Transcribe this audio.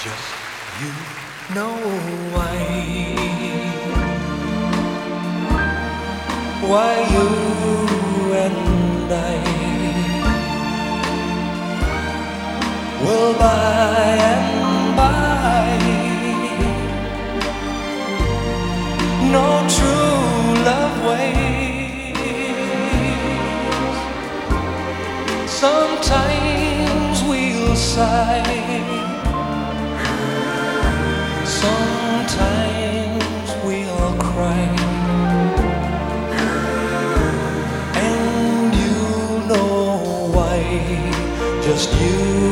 Just you know why you and I will by and by no true love waits. Sometimes we'll sigh, sometimes we'll cry, and you know why. Just you